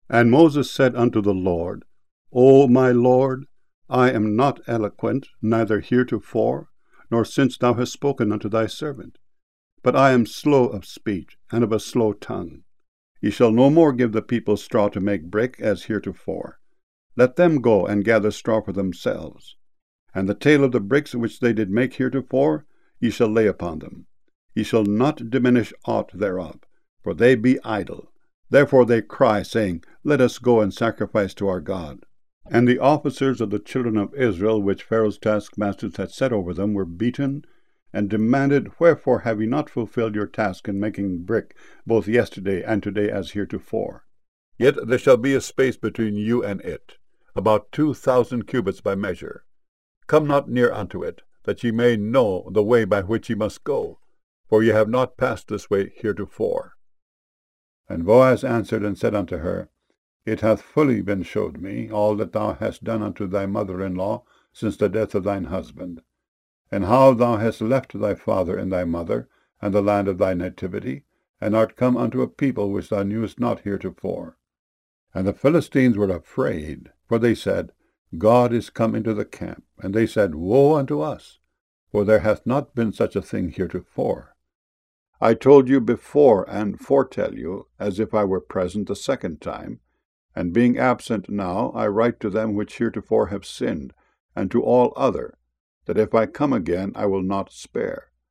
And Moses said unto the Lord, O my Lord, I am not eloquent, neither heretofore, nor since thou hast spoken unto thy servant. But I am slow of speech, and of a slow tongue. Ye shall no more give the people straw to make brick, as heretofore. Let them go and gather straw for themselves. And the tale of the bricks which they did make heretofore, ye shall lay upon them. Ye shall not diminish aught thereof, for they be idle. Therefore they cry, saying, Let us go and sacrifice to our God. And the officers of the children of Israel, which Pharaoh's taskmasters had set over them, were beaten, and demanded, Wherefore have ye not fulfilled your task in making brick, both yesterday and today as heretofore? Yet there shall be a space between you and it, about 2,000 cubits by measure. Come not near unto it, that ye may know the way by which ye must go, for ye have not passed this way heretofore. And Boaz answered and said unto her, It hath fully been showed me all that thou hast done unto thy mother-in-law since the death of thine husband, and how thou hast left thy father and thy mother, and the land of thy nativity, and art come unto a people which thou knewest not heretofore. And the Philistines were afraid, for they said, God is come into the camp. And they said, Woe unto us, for there hath not been such a thing heretofore. I told you before, and foretell you, as if I were present the second time, and being absent now, I write to them which heretofore have sinned, and to all other, that if I come again I will not spare.